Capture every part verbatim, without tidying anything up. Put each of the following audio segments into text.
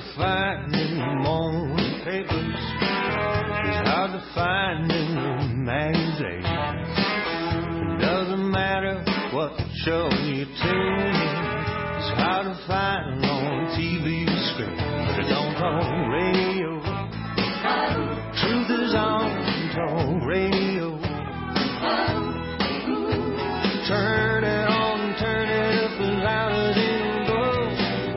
to find in the morning papers. It's hard to find in the magazines. It doesn't matter what show you tune in. It's hard to find on T V screen, but it don't on radio. Truth is on talk radio. Turn it on, turn it up as loud as it goes.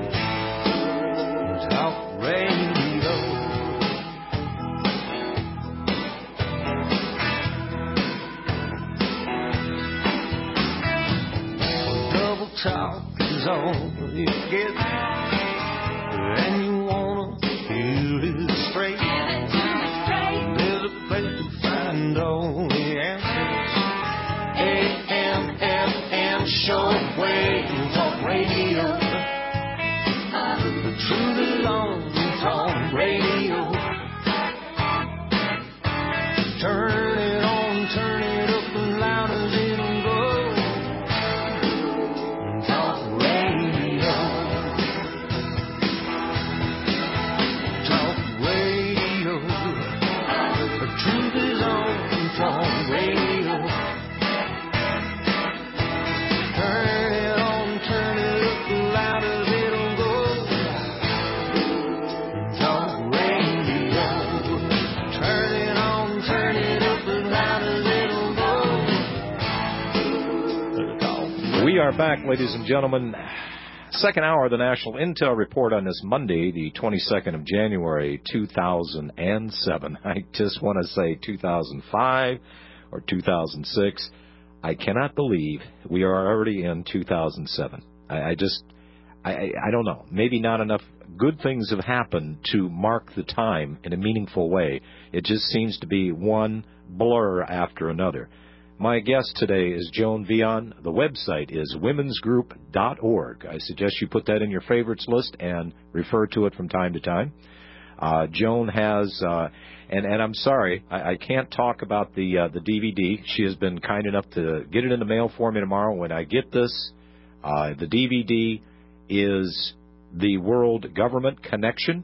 Talk radio. Double talk is all you get, and you wanna hear it straight. There's a place to find all the answers. A M F M shortwave talk radio. The truth is on talk radio. Turn it on, turn it up as loud as it'll go. Talk radio. Talk radio. The truth is on talk radio. Turn it on, turn it up as loud as it'll go. Talk radio. Turn it on, turn it up as loud as it'll go. Talk. We are back, ladies and gentlemen. Second hour of the National Intel Report on this Monday, the twenty-second of January, two thousand seven. I just want to say two thousand five or two thousand six. I cannot believe we are already in two thousand seven. I, I just, I, I, I don't know. Maybe not enough good things have happened to mark the time in a meaningful way. It just seems to be one blur after another. My guest today is Joan Vion. The website is womens group dot org. I suggest you put that in your favorites list and refer to it from time to time. Uh, Joan has, uh, and, and I'm sorry, I, I can't talk about the uh, the D V D. She has been kind enough to get it in the mail for me tomorrow. When I get this, uh, the D V D is The World Government Connection,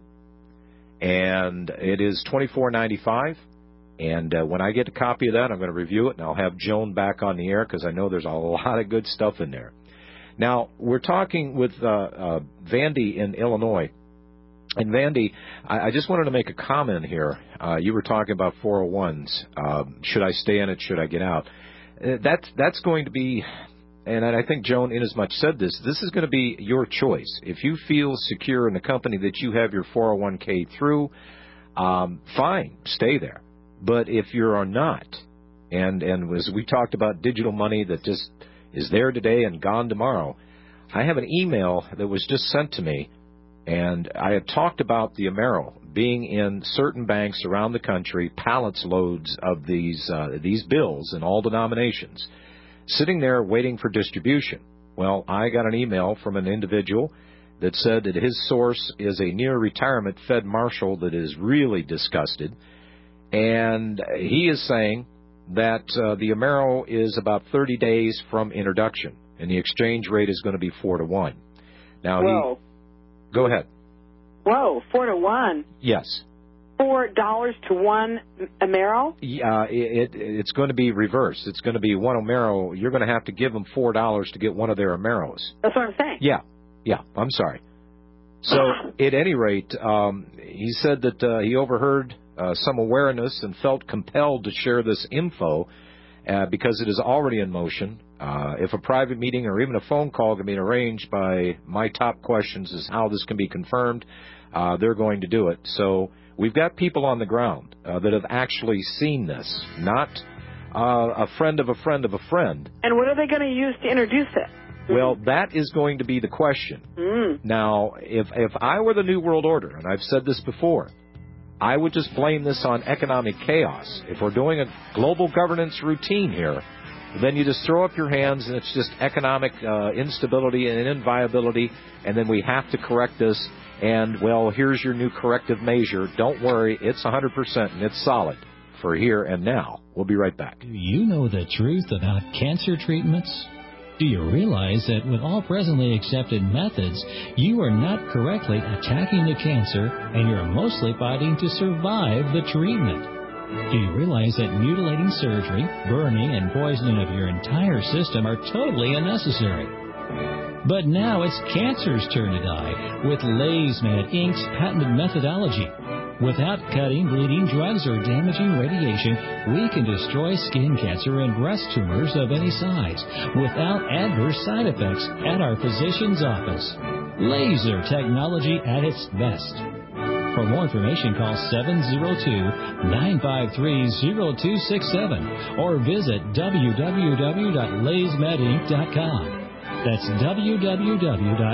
and it is twenty-four ninety-five. And uh, when I get a copy of that, I'm going to review it, and I'll have Joan back on the air because I know there's a lot of good stuff in there. Now, we're talking with uh, uh, Vandy in Illinois. And, Vandy, I, I just wanted to make a comment here. Uh, you were talking about four oh ones. Um, should I stay in it? Should I get out? Uh, that's, that's going to be, and I think Joan inasmuch said this, this is going to be your choice. If you feel secure in the company that you have your four oh one k through, um, fine, stay there. But if you are not, and, and as we talked about digital money that just is there today and gone tomorrow, I have an email that was just sent to me, and I had talked about the Amero being in certain banks around the country, pallets loads of these uh, these bills in all denominations, sitting there waiting for distribution. Well, I got an email from an individual that said that his source is a near-retirement Fed marshal that is really disgusted. And he is saying that uh, the Amero is about thirty days from introduction, and the exchange rate is going to be four to one. Now, Whoa. he, go ahead. Whoa, four to one. Yes. Four dollars to one Amero. Yeah, it, it, it's going to be reversed. It's going to be one Amero. You're going to have to give them four dollars to get one of their Ameros. That's what I'm saying. Yeah, yeah. I'm sorry. So, at any rate, um, he said that uh, he overheard Uh, some awareness and felt compelled to share this info uh, because it is already in motion. Uh, if a private meeting or even a phone call can be arranged by my top questions is how this can be confirmed, uh, they're going to do it. So we've got people on the ground uh, that have actually seen this, not uh, a friend of a friend of a friend. And what are they going to use to introduce it? Well, that is going to be the question. Mm. Now, if if I were the New World Order, and I've said this before, I would just blame this on economic chaos. If we're doing a global governance routine here, then you just throw up your hands and it's just economic uh, instability and inviability, and then we have to correct this, and, well, here's your new corrective measure. Don't worry, it's one hundred percent and it's solid for here and now. We'll be right back. Do you know the truth about cancer treatments? Do you realize that with all presently accepted methods, you are not correctly attacking the cancer and you're mostly fighting to survive the treatment? Do you realize that mutilating surgery, burning, and poisoning of your entire system are totally unnecessary? But now it's cancer's turn to die with LaysMed Incorporated's patented methodology. Without cutting, bleeding, drugs, or damaging radiation, we can destroy skin cancer and breast tumors of any size without adverse side effects at our physician's office. Laser technology at its best. For more information, call seven oh two, nine five three, oh two six seven or visit w w w dot lays med inc dot com. That's w w w dot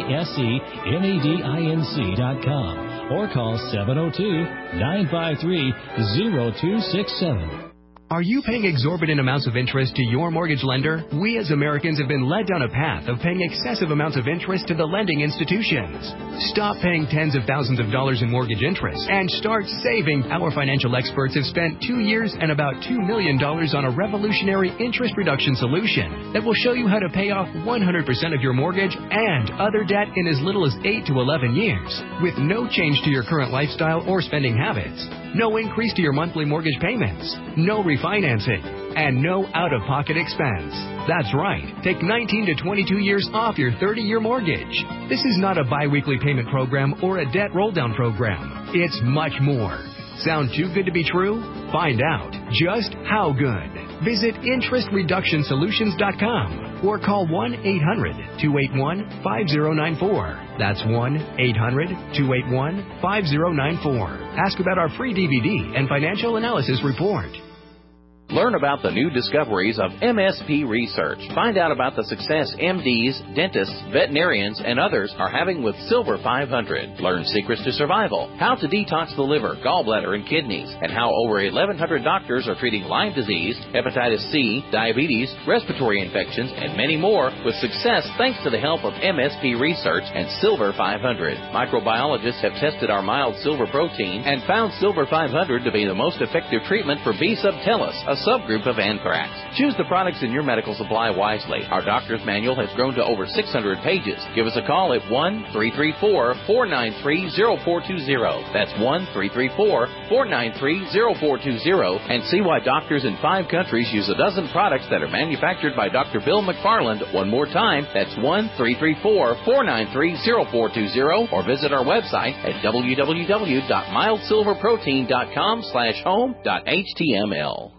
laysmedinc dot com. Or call seven oh two, nine five three, oh two six seven. Are you paying exorbitant amounts of interest to your mortgage lender? We as Americans have been led down a path of paying excessive amounts of interest to the lending institutions. Stop paying tens of thousands of dollars in mortgage interest and start saving. Our financial experts have spent two years and about two million dollars on a revolutionary interest reduction solution that will show you how to pay off one hundred percent of your mortgage and other debt in as little as eight to eleven years with no change to your current lifestyle or spending habits. No increase to your monthly mortgage payments. No refinancing. And no out-of-pocket expense. That's right. Take nineteen to twenty-two years off your thirty-year mortgage. This is not a biweekly payment program or a debt roll-down program. It's much more. Sound too good to be true? Find out just how good. Visit interest reduction solutions dot com or call one eight hundred, two eight one, five oh nine four. That's one eight hundred, two eight one, five oh nine four. Ask about our free D V D and financial analysis report. Learn about the new discoveries of M S P research. Find out about the success M Ds, dentists, veterinarians, and others are having with Silver five hundred. Learn secrets to survival, how to detox the liver, gallbladder, and kidneys, and how over eleven hundred doctors are treating Lyme disease, hepatitis C, diabetes, respiratory infections, and many more with success thanks to the help of M S P research and Silver five hundred. Microbiologists have tested our mild silver protein and found Silver five hundred to be the most effective treatment for B. subtilis, a subgroup of anthrax. Choose the products in your medical supply wisely. Our doctor's manual has grown to over six hundred pages. Give us a call at one three three four, four nine three, oh four two oh. That's one three three four, four nine three, oh four two oh, and see why doctors in five countries use a dozen products that are manufactured by Doctor Bill McFarland. One more time, that's one three three four, four nine three, oh four two oh, or visit our website at w w w dot mild silver protein dot com slash home dot h t m l.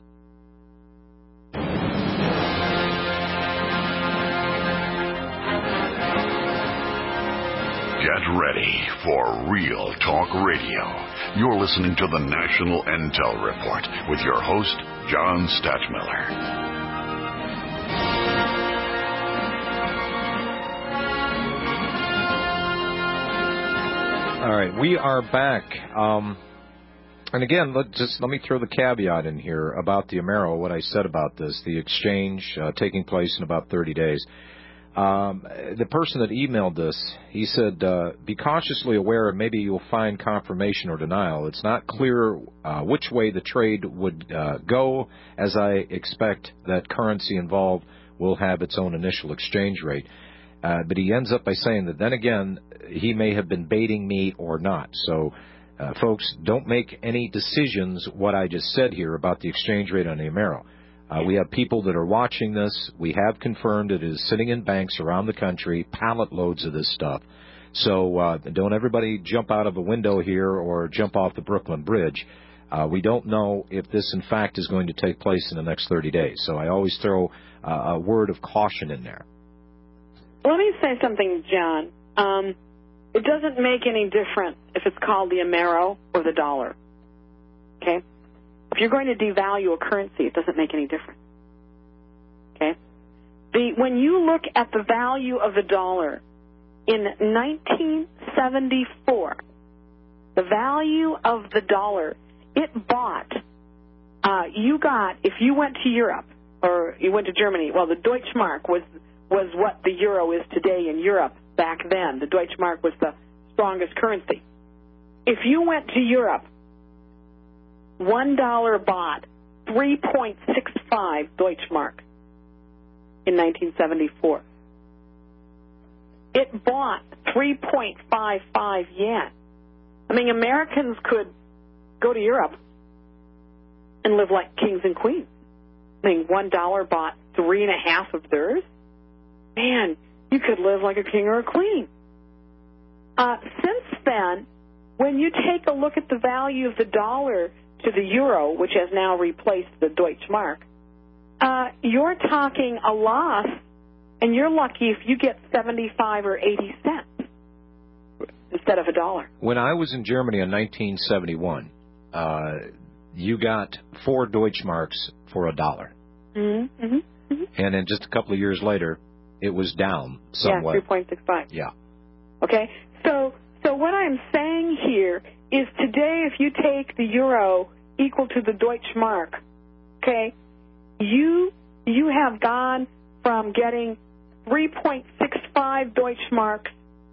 Get ready for Real Talk Radio. You're listening to the National Intel Report with your host, John Stachmiller. All right, we are back. Um, and again, let, just let me throw the caveat in here about the Amero, what I said about this, the exchange uh, taking place in about thirty days. Um, the person that emailed this, he said, uh, be cautiously aware, maybe you'll find confirmation or denial. It's not clear uh, which way the trade would uh, go, as I expect that currency involved will have its own initial exchange rate. Uh, but he ends up by saying that then again, he may have been baiting me or not. So, uh, folks, don't make any decisions what I just said here about the exchange rate on the Amero. Uh, we have people that are watching this. We have confirmed it is sitting in banks around the country, pallet loads of this stuff. So uh, don't everybody jump out of a window here or jump off the Brooklyn Bridge. Uh, we don't know if this, in fact, is going to take place in the next thirty days. So I always throw uh, a word of caution in there. Let me say something, John. Um, it doesn't make any difference if it's called the Amero or the dollar. Okay? If you're going to devalue a currency, it doesn't make any difference. Okay? The, when you look at the value of the dollar in nineteen seventy-four, the value of the dollar, it bought, uh, you got, if you went to Europe or you went to Germany, well, the Deutschmark was, was what the euro is today in Europe back then. The Deutschmark was the strongest currency. If you went to Europe, one dollar bought three point six five Deutschmark. in nineteen seventy-four. It bought three point five five yen. I mean, Americans could go to Europe and live like kings and queens. I mean, one dollar bought three and a half of theirs. Man, you could live like a king or a queen. Uh, since then, when you take a look at the value of the dollar to the euro, which has now replaced the Deutschmark, uh, you're talking a loss, and you're lucky if you get seventy-five or eighty cents instead of a dollar. When I was in Germany in nineteen seventy-one, uh, you got four Deutschmarks for a dollar. Mm-hmm, mm-hmm, mm-hmm. And then just a couple of years later, it was down somewhat. Yeah, three point six five. Yeah. Okay, so so what I'm saying here is today if you take the euro equal to the Deutschmark, okay, you you have gone from getting three point six five Deutschmarks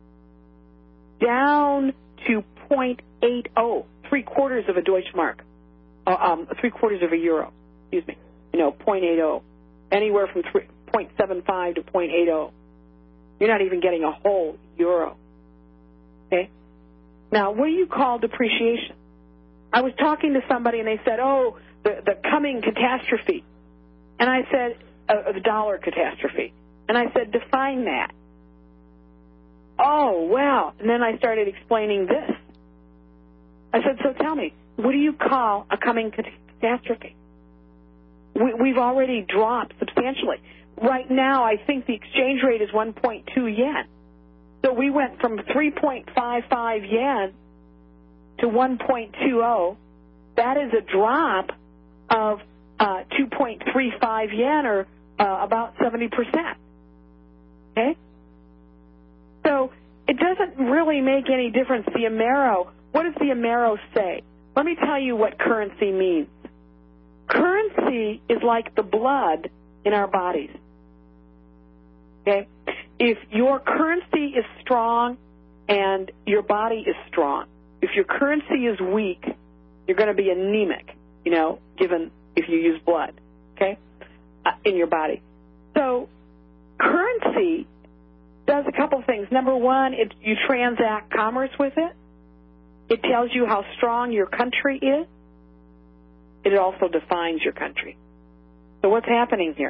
down to zero point eight zero, three quarters of a Deutschmark, uh, um, three quarters of a euro, excuse me, you know, zero point eight zero, anywhere from zero point seven five to zero point eight zero. You're not even getting a whole euro. Okay? Now, what do you call depreciation? I was talking to somebody and they said, oh, the, the coming catastrophe. And I said, uh, the dollar catastrophe. And I said, define that. Oh, well. And then I started explaining this. I said, so tell me, what do you call a coming catastrophe? We, we've already dropped substantially. Right now, I think the exchange rate is one point two yen. So we went from three point five five yen to one point two zero. That is a drop of uh, two point three five yen, or uh, about seventy percent. Okay? So it doesn't really make any difference. The Amero, what does the Amero say? Let me tell you what currency means. Currency is like the blood in our bodies. Okay? If your currency is strong and your body is strong, if your currency is weak, you're going to be anemic, you know, given if you use blood, okay, uh, in your body. So currency does a couple things. Number one, it, you transact commerce with it. It tells you how strong your country is. It also defines your country. So what's happening here?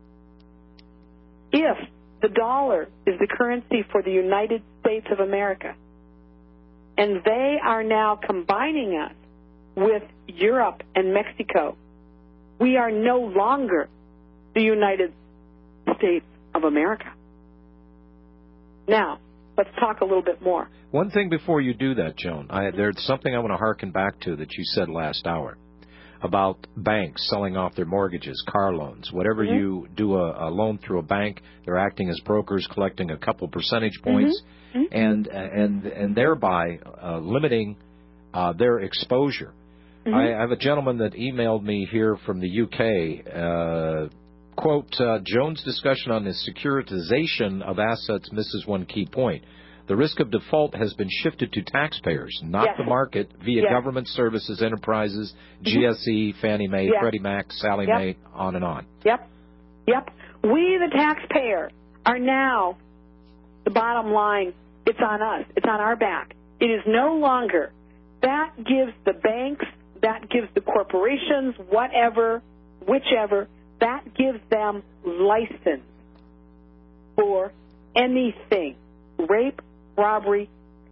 If the dollar is the currency for the United States of America, and they are now combining us with Europe and Mexico, we are no longer the United States of America. Now, let's talk a little bit more. One thing before you do that, Joan, I, there's something I want to hearken back to that you said last hour about banks selling off their mortgages, car loans. Whatever mm-hmm. you do a, a loan through a bank, they're acting as brokers, collecting a couple percentage points, mm-hmm. and and and thereby uh, limiting uh, their exposure. Mm-hmm. I, I have a gentleman that emailed me here from the U K. Uh, quote, uh, Joan's discussion on the securitization of assets misses one key point. The risk of default has been shifted to taxpayers, not yes. the market, via yes. government services, enterprises, G S E, Fannie Mae, yes. Freddie Mac, Sallie yep. Mae, on and on. Yep. Yep. We, the taxpayer, are now, the bottom line, it's on us. It's on our back. It is no longer. That gives the banks, that gives the corporations, whatever, whichever, that gives them license for anything. Rape, robbery,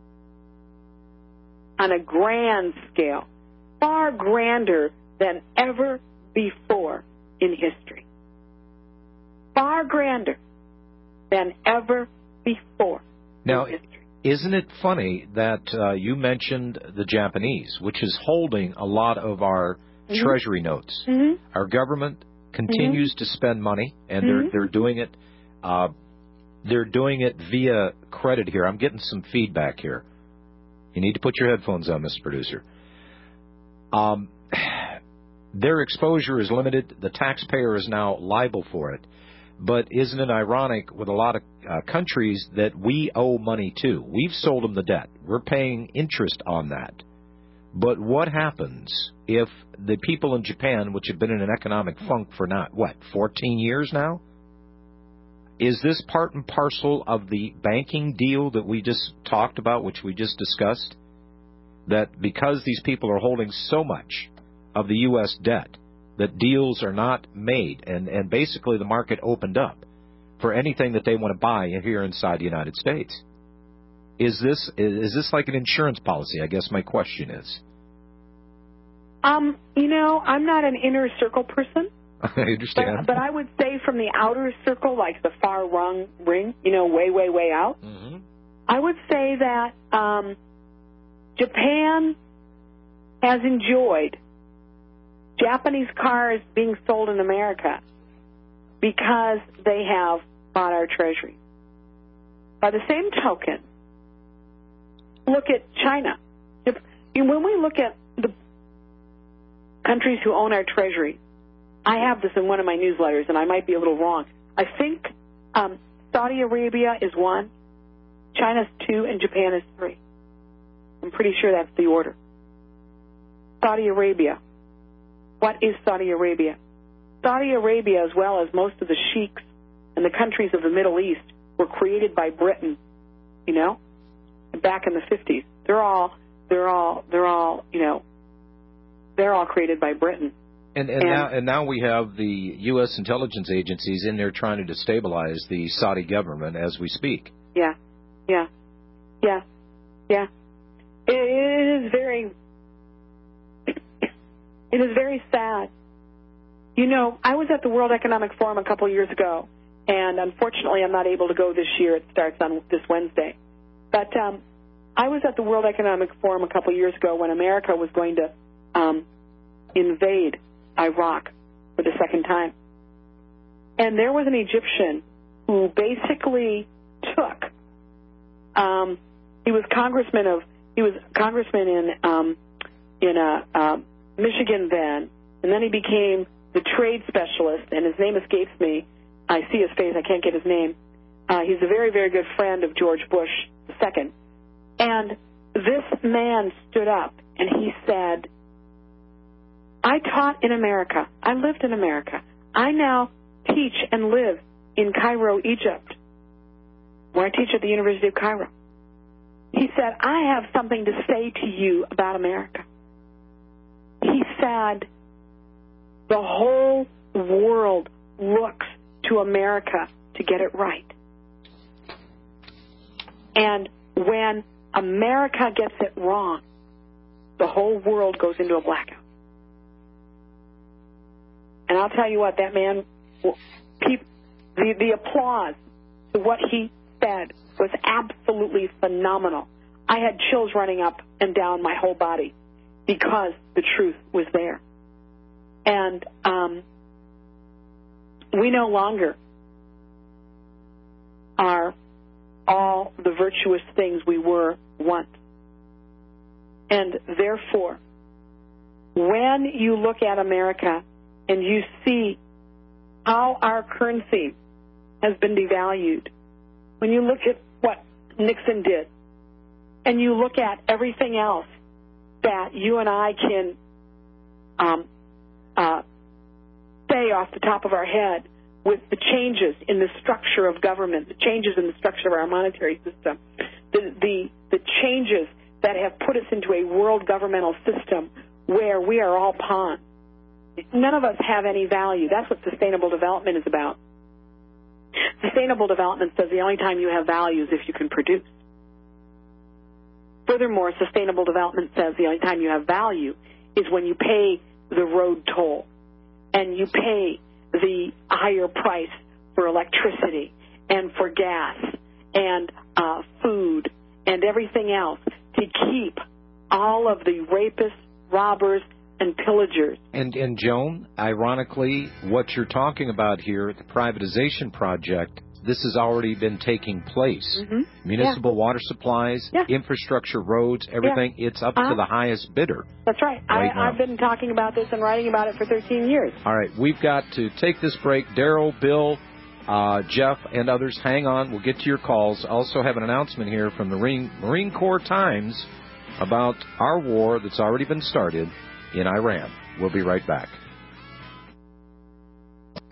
on a grand scale, far grander than ever before in history. Far grander than ever before now, in history. Isn't it funny that uh, you mentioned the Japanese, which is holding a lot of our mm-hmm. treasury notes? Mm-hmm. Our government continues mm-hmm. to spend money, and mm-hmm. they're they're doing it. Uh, They're doing it via credit here. I'm getting some feedback here. You need to put your headphones on, Mister Producer. Um, their exposure is limited. The taxpayer is now liable for it. But isn't it ironic with a lot of uh, countries that we owe money to? We've sold them the debt. We're paying interest on that. But what happens if the people in Japan, which have been in an economic funk for not, what, fourteen years now? Is this part and parcel of the banking deal that we just talked about, which we just discussed? That because these people are holding so much of the U S debt, that deals are not made, and, and basically the market opened up for anything that they want to buy here inside the United States. Is this is this like an insurance policy? I guess my question is. Um, you know, I'm not an inner circle person. I understand. But, but I would say from the outer circle, like the far rung ring, you know, way, way, way out, mm-hmm. I would say that um, Japan has enjoyed Japanese cars being sold in America because they have bought our treasury. By the same token, look at China. If, when we look at the countries who own our treasury, I have this in one of my newsletters, and I might be a little wrong. I think um, Saudi Arabia is one, China's two, and Japan is three. I'm pretty sure that's the order. Saudi Arabia. What is Saudi Arabia? Saudi Arabia, as well as most of the sheiks and the countries of the Middle East, were created by Britain, you know, back in the fifties. They're all, they're all, they're all, you know, they're all created by Britain. And, and, and, now, and now we have the U S intelligence agencies in there trying to destabilize the Saudi government as we speak. Yeah, yeah, yeah, yeah. It, it is very, it is very sad. You know, I was at the World Economic Forum a couple years ago, and unfortunately I'm not able to go this year. It starts on this Wednesday. But um, I was at the World Economic Forum a couple years ago when America was going to um, invade Iraq for the second time. And there was an Egyptian who basically took, um, he was congressman of, he was congressman in um, in uh, uh, Michigan then, and then he became the trade specialist, and his name escapes me. I see his face, I can't get his name. Uh, he's a very, very good friend of George Bush the Second. And this man stood up and he said, I taught in America. I lived in America. I now teach and live in Cairo, Egypt, where I teach at the University of Cairo. He said, I have something to say to you about America. He said, the whole world looks to America to get it right. And when America gets it wrong, the whole world goes into a blackout. And I'll tell you what, that man, the, the applause to what he said was absolutely phenomenal. I had chills running up and down my whole body because the truth was there. And um, we no longer are all the virtuous things we were once. And therefore, when you look at America and you see how our currency has been devalued, when you look at what Nixon did, and you look at everything else that you and I can um, uh, say off the top of our head with the changes in the structure of government, the changes in the structure of our monetary system, the, the, the changes that have put us into a world governmental system where we are all pawns. None of us have any value. That's what sustainable development is about. Sustainable development says the only time you have value is if you can produce. Furthermore, sustainable development says the only time you have value is when you pay the road toll and you pay the higher price for electricity and for gas and uh, food and everything else to keep all of the rapists, robbers, and pillagers. And, and Joan, ironically, what you're talking about here, the privatization project, this has already been taking place. Mm-hmm. Municipal yeah. water supplies, yeah. infrastructure, roads, everything, yeah. it's up uh-huh. to the highest bidder. That's right. right I, I've been talking about this and writing about it for thirteen years. All right, we've got to take this break. Daryl, Bill, uh, Jeff, and others, hang on. We'll get to your calls. Also have an announcement here from the Marine, Marine Corps Times about our war that's already been started in Iran. We'll be right back.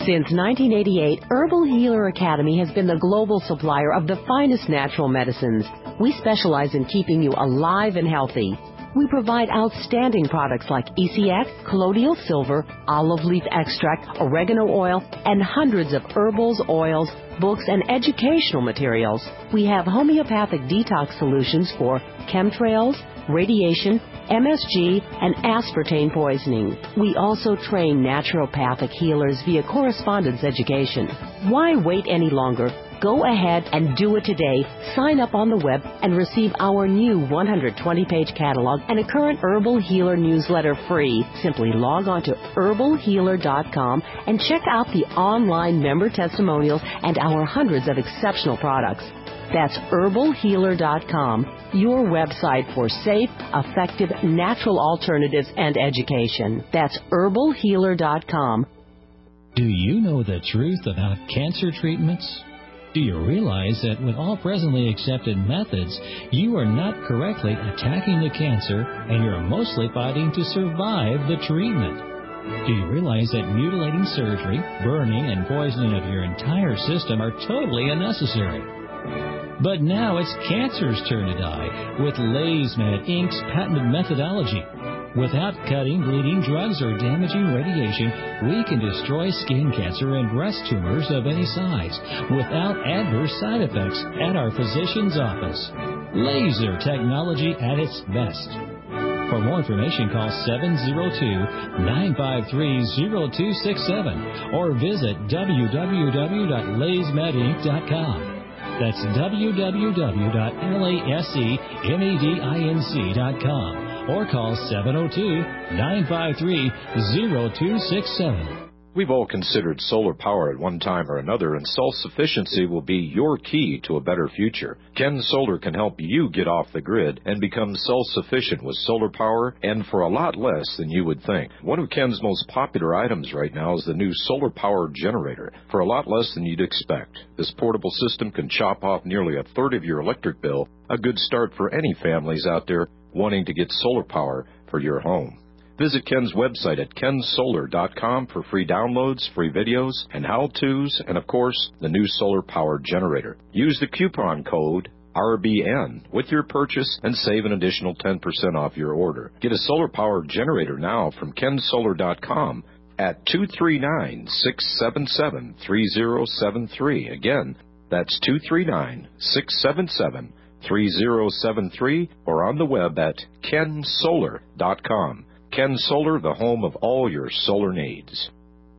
Since nineteen eighty-eight, Herbal Healer Academy has been the global supplier of the finest natural medicines. We specialize in keeping you alive and healthy. We provide outstanding products like E C X, colloidal silver, olive leaf extract, oregano oil, and hundreds of herbals, oils, books, and educational materials. We have homeopathic detox solutions for chemtrails, radiation, M S G, and aspartame poisoning. We also train naturopathic healers via correspondence education. Why wait any longer? Go ahead and do it today. Sign up on the web and receive our new one hundred twenty page catalog and a current Herbal Healer newsletter free. Simply log on to herbal healer dot com and check out the online member testimonials and our hundreds of exceptional products. That's herbal healer dot com, your website for safe, effective, natural alternatives and education. That's herbal healer dot com. Do you know the truth about cancer treatments? Do you realize that with all presently accepted methods, you are not correctly attacking the cancer and you're mostly fighting to survive the treatment? Do you realize that mutilating surgery, burning, and poisoning of your entire system are totally unnecessary? But now it's cancer's turn to die with LazyMed Incorporated's patented methodology. Without cutting, bleeding, drugs, or damaging radiation, we can destroy skin cancer and breast tumors of any size without adverse side effects at our physician's office. Laser technology at its best. For more information, call seven oh two, nine five three, oh two six seven or visit w w w dot lazymed inc dot com. That's w w w dot lazymed dot com. Or call seven oh two, nine five three, oh two six seven. We've all considered solar power at one time or another, and self-sufficiency will be your key to a better future. Ken Solar can help you get off the grid and become self-sufficient with solar power, and for a lot less than you would think. One of Ken's most popular items right now is the new solar power generator, for a lot less than you'd expect. This portable system can chop off nearly a third of your electric bill, a good start for any families out there wanting to get solar power for your home. Visit Ken's website at ken solar dot com for free downloads, free videos, and how-tos, and of course, the new solar power generator. Use the coupon code R B N with your purchase and save an additional ten percent off your order. Get a solar power generator now from ken solar dot com at two three nine, six seven seven, three oh seven three. Again, that's two three nine, six seven seven, three oh seven three, or on the web at ken solar dot com. Ken Solar, the home of all your solar needs.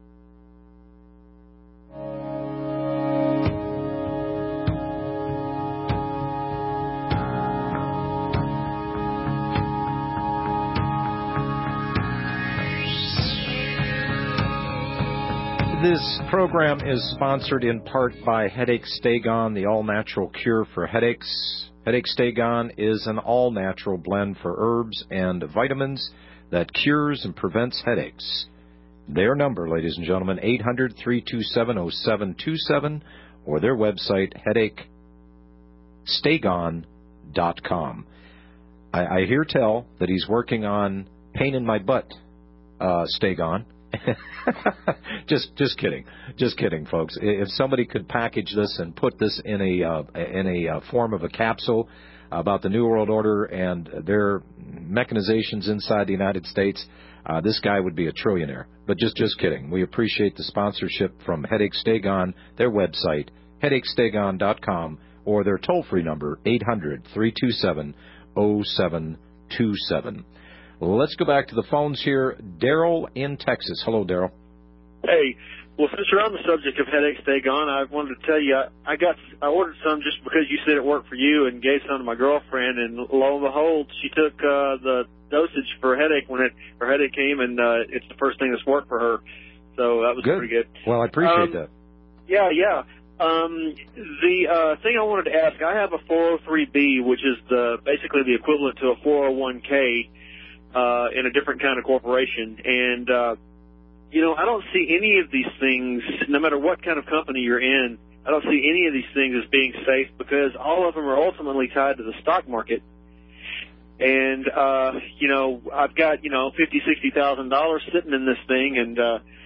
This program is sponsored in part by Headache Stay Gone, the all-natural cure for headaches. Headache Stay Gone is an all-natural blend for herbs and vitamins that cures and prevents headaches. Their number, ladies and gentlemen, eight hundred, three two seven, oh seven two seven, or their website, headache stay gone dot com. I, I hear tell that he's working on pain in my butt, uh, Stay Gone. just just kidding. Just kidding, folks. If somebody could package this and put this in a uh, in a uh, form of a capsule about the New World Order and their mechanizations inside the United States, uh, this guy would be a trillionaire. But just just kidding. We appreciate the sponsorship from Headache Stay Gone, their website, headache stay gone dot com, or their toll-free number, eight hundred, three two seven, oh seven two seven. Let's go back to the phones here. Daryl in Texas. Hello, Daryl. Hey. Well, since you're on the subject of Headache Stay Gone, I wanted to tell you, I, I got, I ordered some just because you said it worked for you and gave some to my girlfriend, and lo and behold, she took uh, the dosage for headache when it, her headache came, and uh, it's the first thing that's worked for her. So that was good. Pretty good. Well, I appreciate um, that. Yeah, yeah. Um, the uh, thing I wanted to ask, I have a four oh three B, which is the basically the equivalent to a four oh one K uh, in a different kind of corporation, and uh, you know, I don't see any of these things, no matter what kind of company you're in, I don't see any of these things as being safe because all of them are ultimately tied to the stock market. And, uh, you know, I've got, you know, fifty thousand dollars, sixty thousand dollars sitting in this thing, and, uh,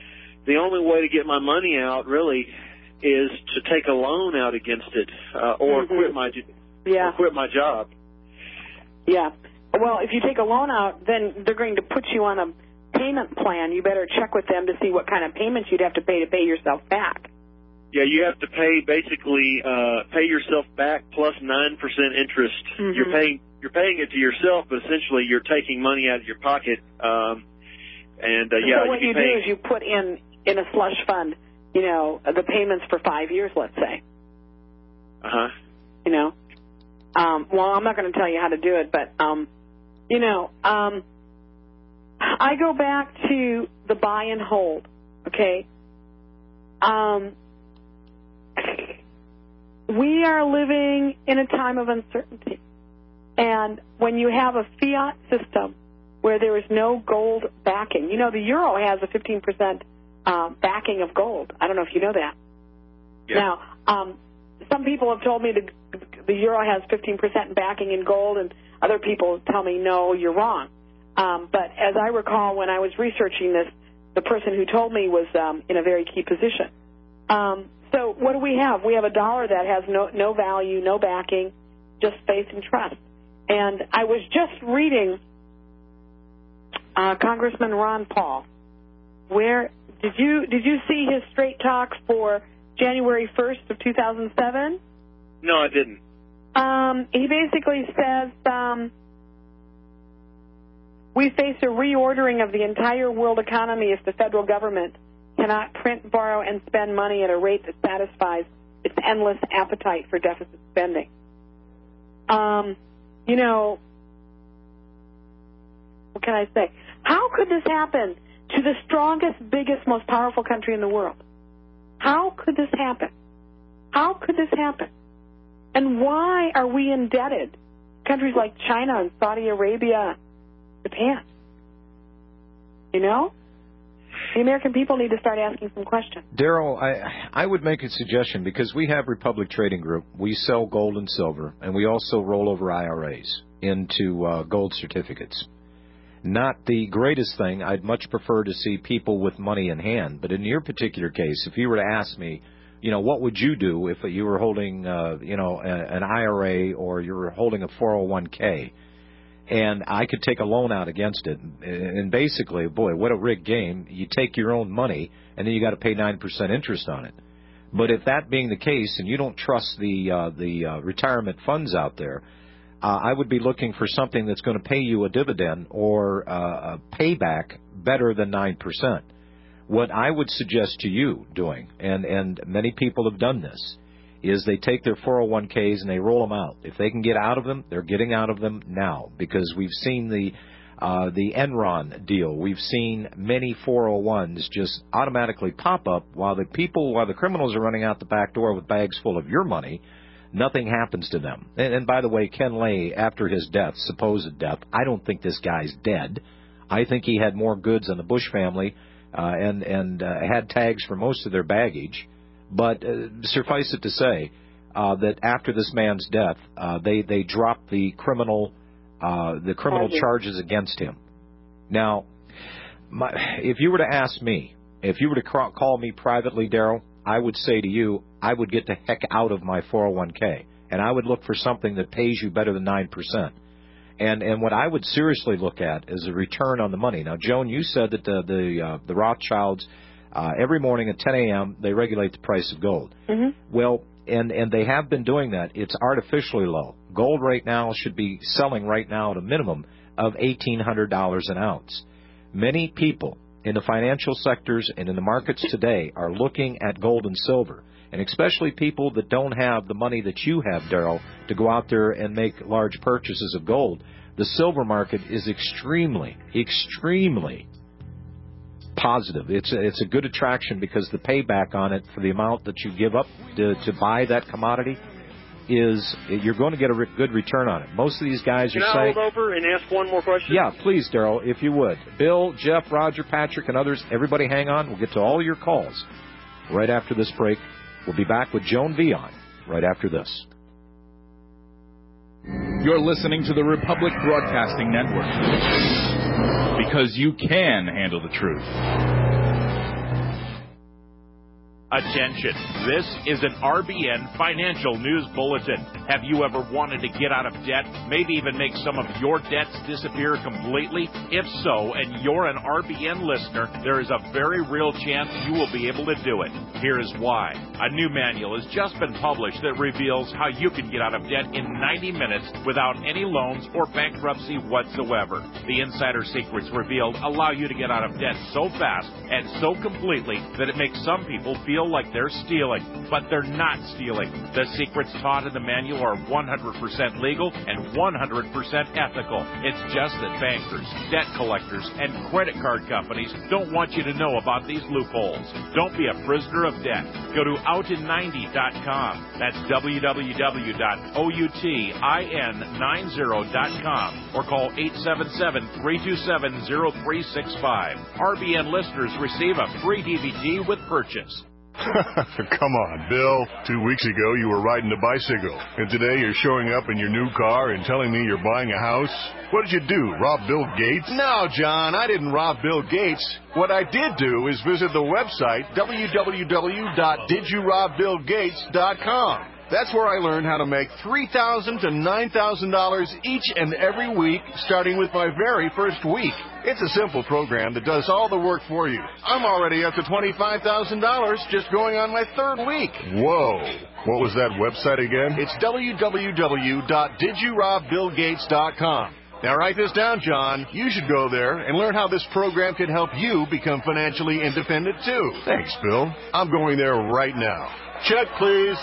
the only way to get my money out really is to take a loan out against it, uh, or mm-hmm. quit my yeah. or quit my job. Yeah. Well, if you take a loan out, then they're going to put you on a payment plan. You better check with them to see what kind of payments you'd have to pay to pay yourself back. Yeah, you have to pay basically uh, pay yourself back plus nine percent interest. Mm-hmm. You're paying you're paying it to yourself, but essentially you're taking money out of your pocket. Um, and uh, yeah, so what you paying. do is you put in in a slush fund, you know, the payments for five years, let's say. Uh huh. You know, um, well, I'm not going to tell you how to do it, but um, you know, um, I go back to the buy and hold. Okay. Um, we are living in a time of uncertainty. And when you have a fiat system where there is no gold backing, you know, the euro has a fifteen percent um, backing of gold. I don't know if you know that. Yeah. Now, um, some people have told me the, the euro has fifteen percent backing in gold, and other people tell me, no, you're wrong. Um, but as I recall, when I was researching this, the person who told me was um, in a very key position. Um, so what do we have? We have a dollar that has no, no value, no backing, just faith and trust. And I was just reading uh, Congressman Ron Paul. Where did you did you see his straight talks for January first of two thousand seven? No, I didn't. Um, he basically says um, we face a reordering of the entire world economy if the federal government cannot print, borrow, and spend money at a rate that satisfies its endless appetite for deficit spending. Um, you know, what can I say? How could this happen to the strongest, biggest, most powerful country in the world? How could this happen? How could this happen? And why are we indebted? Countries like China and Saudi Arabia, Japan. You know? The American people need to start asking some questions. Daryl, I I would make a suggestion, because we have Republic Trading Group. We sell gold and silver, and we also roll over I R As into uh, gold certificates. Not the greatest thing. I'd much prefer to see people with money in hand. But in your particular case, if you were to ask me, you know, what would you do if you were holding, uh, you know, a, an I R A or you were holding a four oh one k, and I could take a loan out against it, and basically, boy, what a rigged game. You take your own money, and then you got to pay nine percent interest on it. But if that being the case, and you don't trust the uh, the uh, retirement funds out there, uh, I would be looking for something that's going to pay you a dividend or uh, a payback better than nine percent. What I would suggest to you doing, and, and many people have done this, is they take their four oh one k's and they roll them out. If they can get out of them, they're getting out of them now, because we've seen the uh, the Enron deal. We've seen many four oh ones just automatically pop up while the people, while the criminals are running out the back door with bags full of your money. Nothing happens to them. And, and by the way, Ken Lay, after his death, supposed death, I don't think this guy's dead. I think he had more goods on the Bush family uh, and, and uh, had tags for most of their baggage. But uh, suffice it to say uh, that after this man's death, uh, they they dropped the criminal uh, the criminal charges against him. Now, my, if you were to ask me, if you were to call me privately, Daryl, I would say to you, I would get the heck out of my four oh one k, and I would look for something that pays you better than nine percent. And and what I would seriously look at is a return on the money. Now, Joan, you said that the the, uh, the Rothschilds, Uh, every morning at ten a.m., they regulate the price of gold. Mm-hmm. Well, and, and they have been doing that. It's artificially low. Gold right now should be selling right now at a minimum of eighteen hundred dollars an ounce. Many people in the financial sectors and in the markets today are looking at gold and silver, and especially people that don't have the money that you have, Daryl, to go out there and make large purchases of gold. The silver market is extremely, extremely positive. It's a, it's a good attraction, because the payback on it for the amount that you give up to, to buy that commodity is you're going to get a re- good return on it. Most of these guys Can are I saying... hold over and ask one more question? Yeah, please, Daryl, if you would. Bill, Jeff, Roger, Patrick, and others, everybody hang on. We'll get to all your calls right after this break. We'll be back with Joan Vion right after this. You're listening to the Republic Broadcasting Network, because you can handle the truth. Attention, this is an R B N Financial News Bulletin. Have you ever wanted to get out of debt, maybe even make some of your debts disappear completely? If so, and you're an R B N listener, there is a very real chance you will be able to do it. Here is why. A new manual has just been published that reveals how you can get out of debt in ninety minutes without any loans or bankruptcy whatsoever. The insider secrets revealed allow you to get out of debt so fast and so completely that it makes some people feel like they're stealing, but they're not stealing. The secrets taught in the manual are one hundred percent legal and one hundred percent ethical. It's just that bankers, debt collectors, and credit card companies don't want you to know about these loopholes. Don't be a prisoner of debt. Go to out in ninety dot com. That's w w w dot outin ninety dot com or call eight seven seven, three two seven, zero three six five. R B N listeners receive a free D V D with purchase. Come on, Bill. Two weeks ago you were riding a bicycle, and today you're showing up in your new car and telling me you're buying a house? What did you do, rob Bill Gates? No, John, I didn't rob Bill Gates. What I did do is visit the website w w w dot did you rob bill gates dot com. That's where I learned how to make three thousand dollars to nine thousand dollars each and every week, starting with my very first week. It's a simple program that does all the work for you. I'm already up to twenty-five thousand dollars just going on my third week. Whoa. What was that website again? It's w w w dot did you rob bill gates dot com. Now write this down, John. You should go there and learn how this program can help you become financially independent, too. Thanks, Bill. I'm going there right now. Check, please.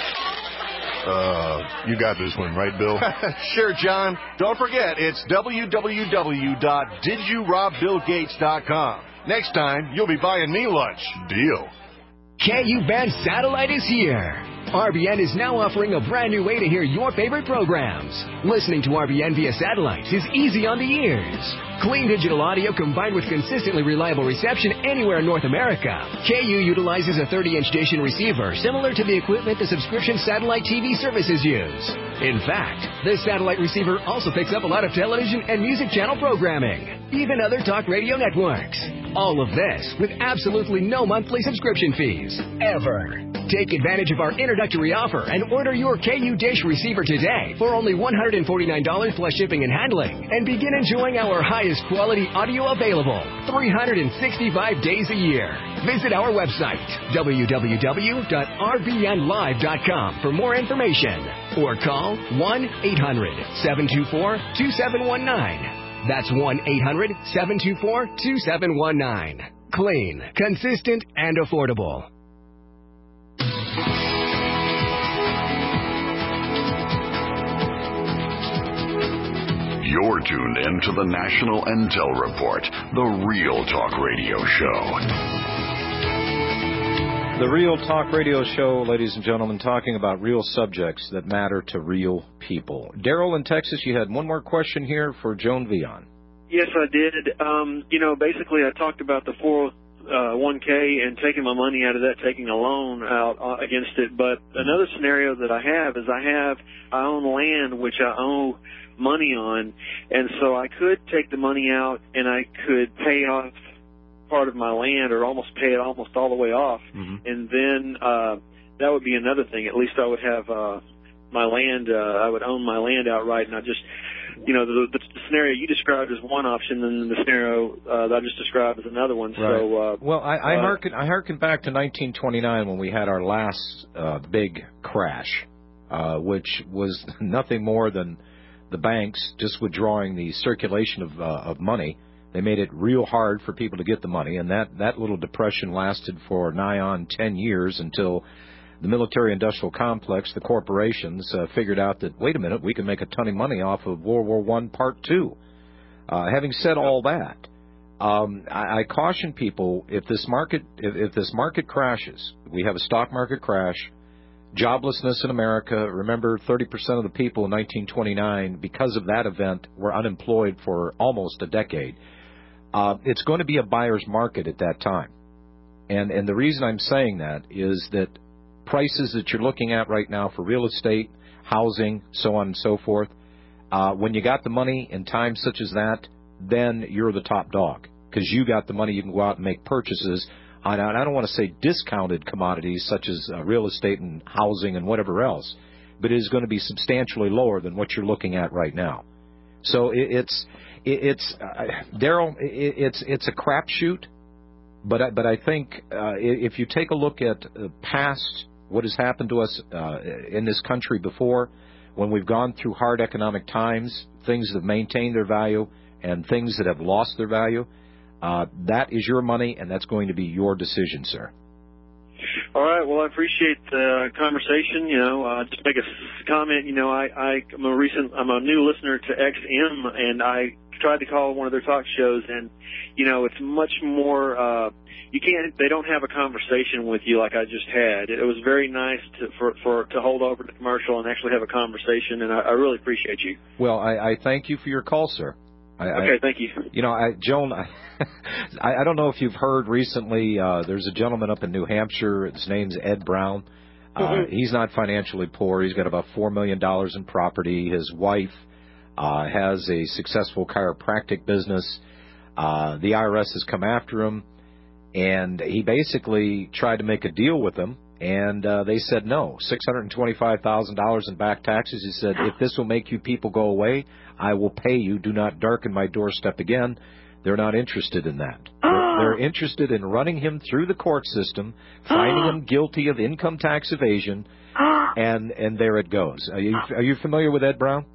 Uh, you got this one, right, Bill? Sure, John. Don't forget, it's w w w dot did you rob bill gates dot com. Next time, you'll be buying me lunch. Deal. K U Band Satellite is here. R B N is now offering a brand new way to hear your favorite programs. Listening to R B N via satellite is easy on the ears. Clean digital audio combined with consistently reliable reception anywhere in North America. K U utilizes a thirty-inch dish and receiver similar to the equipment the subscription satellite T V services use. In fact, this satellite receiver also picks up a lot of television and music channel programming, even other talk radio networks. All of this with absolutely no monthly subscription fees, ever. Take advantage of our introductory offer and order your K U dish receiver today for only one hundred forty-nine dollars plus shipping and handling, and begin enjoying our highest quality audio available three hundred sixty-five days a year. Visit our website, w w w dot r b n live dot com for more information, or call one eight hundred, seven two four, two seven one nine. That's one eight hundred, seven two four, two seven one nine. Clean, consistent, and affordable. You're tuned in to the National Intel Report, the Real Talk Radio Show. The Real Talk Radio Show, ladies and gentlemen, talking about real subjects that matter to real people. Daryl in Texas, you had one more question here for Joan Vion. Yes, I did. Um, you know, basically I talked about the four oh one k and taking my money out of that, taking a loan out uh, against it. But another scenario that I have is I have, I own land which I owe money on, and so I could take the money out and I could pay off part of my land, or almost pay it almost all the way off, mm-hmm. and then uh, that would be another thing. At least I would have uh, my land, uh, I would own my land outright, and I just, you know, the, the scenario you described is one option, and the scenario uh, that I just described is another one. Right. So, uh, well, I, I, uh, hearken, I hearken back to nineteen twenty-nine when we had our last uh, big crash, uh, which was nothing more than the banks just withdrawing the circulation of uh, of money. They made it real hard for people to get the money, and that, that little depression lasted for nigh on ten years until the military-industrial complex, the corporations, uh, figured out that, wait a minute, we can make a ton of money off of World War One Part Two. Uh, having said all that, um, I, I caution people, if this market if, if this market crashes, we have a stock market crash, joblessness in America. Remember, thirty percent of the people in nineteen twenty-nine, because of that event, were unemployed for almost a decade. Uh, it's going to be a buyer's market at that time. And and the reason I'm saying that is that prices that you're looking at right now for real estate, housing, so on and so forth, uh, when you got the money in times such as that, then you're the top dog, because you got the money, you can go out and make purchases on, I don't want to say discounted commodities such as uh, real estate and housing and whatever else, but it is going to be substantially lower than what you're looking at right now. So it, it's it, it's uh, Daryl, it, it's it's a crapshoot, but I, but I think uh, if you take a look at uh, past what has happened to us uh, in this country before, when we've gone through hard economic times, things that have maintained their value and things that have lost their value, uh, that is your money, and that's going to be your decision, sir. All right. Well, I appreciate the conversation. You know, uh, just make a comment. You know, I, I, I'm a recent, I'm a new listener to X M, and I tried to call one of their talk shows, and you know, it's much more. Uh, you can't. They don't have a conversation with you like I just had. It was very nice to for, for to hold over the commercial and actually have a conversation, and I, I really appreciate you. Well, I, I thank you for your call, sir. I, okay, I, thank you. You know, I, Joan, I, I don't know if you've heard recently, uh, there's a gentleman up in New Hampshire. His name's Ed Brown. Uh, mm-hmm. He's not financially poor. He's got about four million dollars in property. His wife uh, has a successful chiropractic business. Uh, the I R S has come after him, and he basically tried to make a deal with them, and uh, they said no, six hundred twenty-five thousand dollars in back taxes. He said, if this will make you people go away, I will pay you. Do not darken my doorstep again. They're not interested in that. They're, they're interested in running him through the court system, finding him guilty of income tax evasion, and and there it goes. Are you, are you familiar with Ed Brown?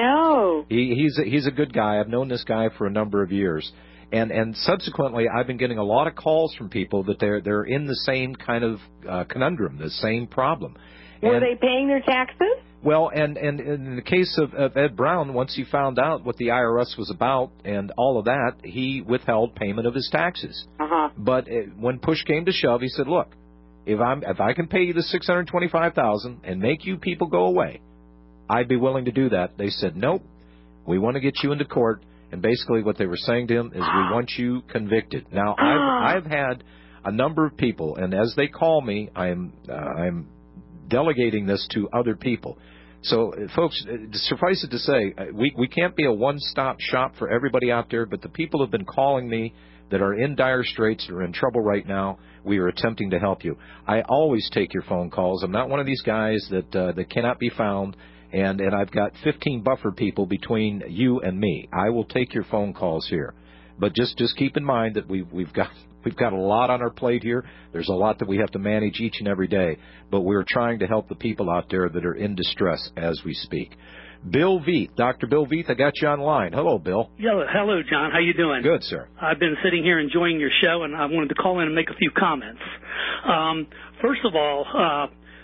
No. He, he's a, he's a good guy. I've known this guy for a number of years. And and subsequently, I've been getting a lot of calls from people that they're they're in the same kind of uh, conundrum, the same problem. Were and, they paying their taxes? Well, and, and in the case of, of Ed Brown, once he found out what the I R S was about and all of that, he withheld payment of his taxes. Uh-huh. But it, when push came to shove, he said, "Look, if I'm if I can pay you the six hundred twenty-five thousand dollars and make you people go away, I'd be willing to do that." They said, "Nope, we want to get you into court." And basically what they were saying to him is, we want you convicted. Now, I've, I've had a number of people, and as they call me, I'm uh, I'm delegating this to other people. So, uh, folks, uh, suffice it to say, uh, we, we can't be a one-stop shop for everybody out there, but the people have been calling me that are in dire straits, that are in trouble right now. We are attempting to help you. I always take your phone calls. I'm not one of these guys that uh, that cannot be found. And and I've got fifteen buffer people between you and me. I will take your phone calls here, but just, just keep in mind that we've we've got we've got a lot on our plate here. There's a lot that we have to manage each and every day, but we're trying to help the people out there that are in distress as we speak. Bill Veith, Doctor Bill Veith, I got you online. Hello, Bill. Yeah, hello, John. How you doing? Good, sir. I've been sitting here enjoying your show, and I wanted to call in and make a few comments. Um, first of all. Uh,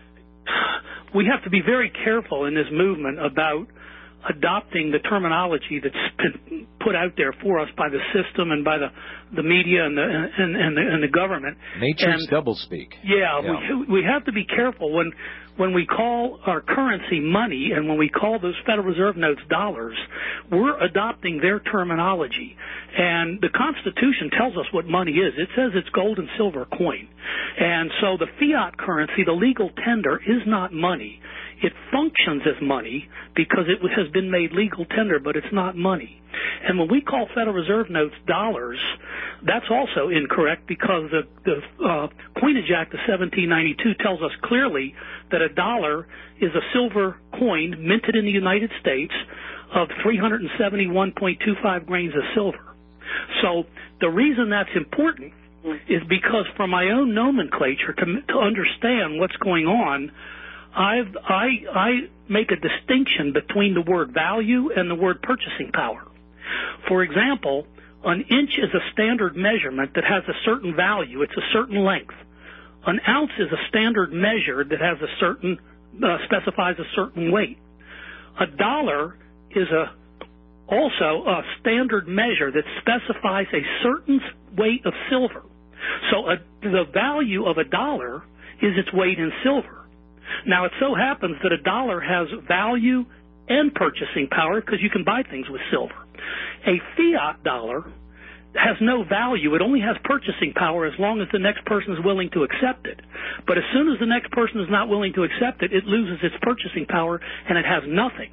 We have to be very careful in this movement about adopting the terminology that's been put out there for us by the system and by the, the media and the and, and the and the government. Nature's and, Yeah, doublespeak. Yeah. we we have to be careful when when we call our currency money and when we call those Federal Reserve notes dollars. We're adopting their terminology, and the Constitution tells us what money is. It says it's gold and silver coin, and so the fiat currency, the legal tender, is not money. It functions as money because it has been made legal tender, but it's not money. And when we call Federal Reserve notes dollars, that's also incorrect because the, the uh, Coinage Act of seventeen ninety-two tells us clearly that a dollar is a silver coin minted in the United States of three hundred seventy-one point two five grains of silver. So the reason that's important is because for my own nomenclature, to, to understand what's going on, I've, I, I make a distinction between the word value and the word purchasing power. For example, an inch is a standard measurement that has a certain value. It's a certain length. An ounce is a standard measure that has a certain, uh, specifies a certain weight. A dollar is a, also a standard measure that specifies a certain weight of silver. So a, the value of a dollar is its weight in silver. Now, it so happens that a dollar has value and purchasing power because you can buy things with silver. A fiat dollar has no value. It only has purchasing power as long as the next person is willing to accept it. But as soon as the next person is not willing to accept it, it loses its purchasing power and it has nothing.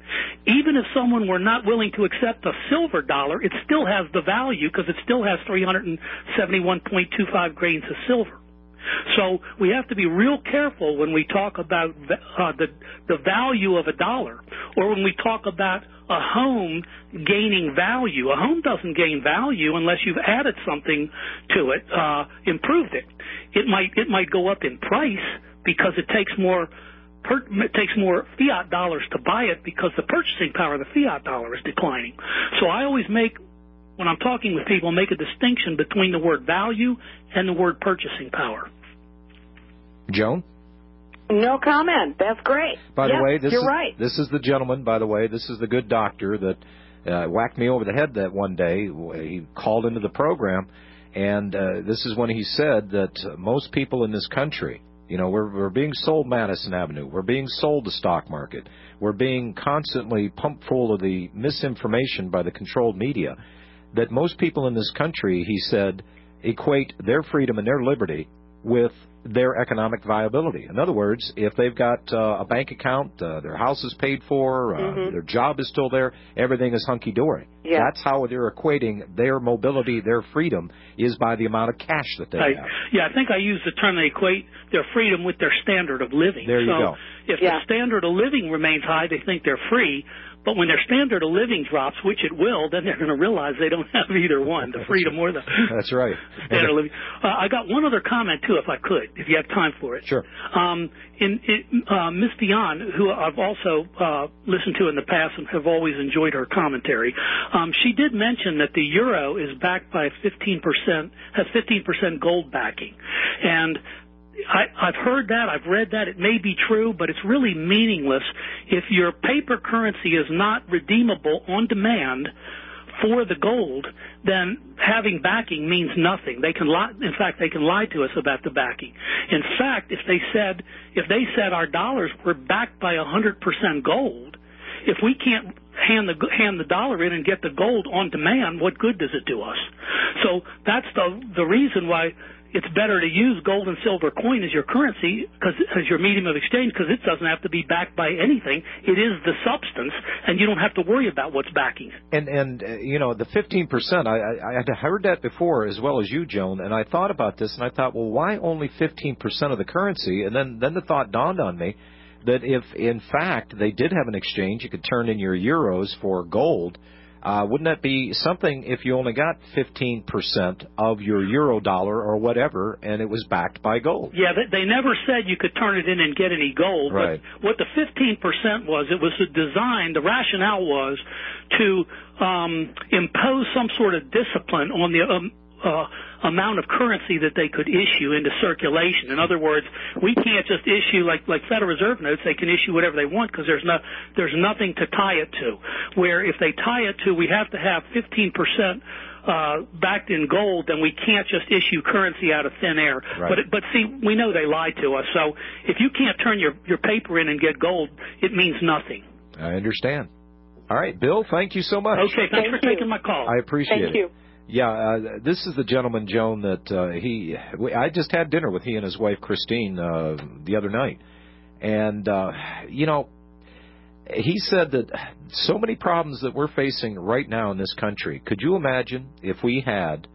Even if someone were not willing to accept a silver dollar, it still has the value because it still has three hundred seventy-one point two five grains of silver. So we have to be real careful when we talk about uh, the the value of a dollar, or when we talk about a home gaining value. A home doesn't gain value unless you've added something to it, uh, improved it. It might it might go up in price because it takes more per, it takes more fiat dollars to buy it because the purchasing power of the fiat dollar is declining. So I always make, when I'm talking with people, make a distinction between the word value and the word purchasing power. Joan? No comment. That's great. By yes, the way, this you're is, right. This is the gentleman, by the way, this is the good doctor that uh, whacked me over the head that one day. He called into the program, and uh, this is when he said that most people in this country, you know, we're, we're being sold Madison Avenue. We're being sold the stock market. We're being constantly pumped full of the misinformation by the controlled media, that most people in this country, he said, equate their freedom and their liberty with their economic viability. In other words, if they've got uh, a bank account, uh, their house is paid for, uh, mm-hmm. their job is still there, everything is hunky-dory. Yeah. That's how they're equating their mobility, their freedom, is by the amount of cash that they I, have. Yeah, I think I use the term they equate their freedom with their standard of living. There you so go. If yeah. their standard of living remains high, they think they're free. But when their standard of living drops, which it will, then they're going to realize they don't have either one, the freedom or the That's right. standard of living. Uh, I got one other comment, too, if I could, if you have time for it. Sure. Um, in, in, uh, Miss Dion, who I've also uh, listened to in the past and have always enjoyed her commentary, um, she did mention that the euro is backed by fifteen percent, has fifteen percent gold backing. And I, I've heard that, I've read that, it may be true, but it's really meaningless. If your paper currency is not redeemable on demand for the gold, then having backing means nothing. They can lie, in fact, they can lie to us about the backing. In fact, if they said, if they said our dollars were backed by one hundred percent gold, if we can't hand the hand the dollar in and get the gold on demand, what good does it do us? So that's the the reason why it's better to use gold and silver coin as your currency, because as your medium of exchange, because it doesn't have to be backed by anything. It is the substance, and you don't have to worry about what's backing it. And and uh, you know, the fifteen percent, I, I I had heard that before as well as you, Joan, and I thought about this, and I thought, well, why only fifteen percent of the currency? And then then the thought dawned on me that if in fact they did have an exchange, you could turn in your euros for gold. Uh, wouldn't that be something if you only got fifteen percent of your euro dollar or whatever, and it was backed by gold? Yeah, they, they never said you could turn it in and get any gold. Right. But what the fifteen percent was, it was the design, the rationale was to um, impose some sort of discipline on the um, uh, amount of currency that they could issue into circulation. In other words, we can't just issue like like Federal Reserve notes. They can issue whatever they want because there's no there's nothing to tie it to. Where if they tie it to, we have to have fifteen percent uh, backed in gold, then we can't just issue currency out of thin air. Right. But but see, we know they lied to us. So if you can't turn your your paper in and get gold, it means nothing. I understand. All right, Bill, thank you so much. Okay, thanks Thank for you. taking my call. I appreciate Thank it. you. Yeah, uh, this is the gentleman, Joan, that uh, he, I just had dinner with he and his wife, Christine, uh, the other night. And, uh, you know, he said that so many problems that we're facing right now in this country, could you imagine if we had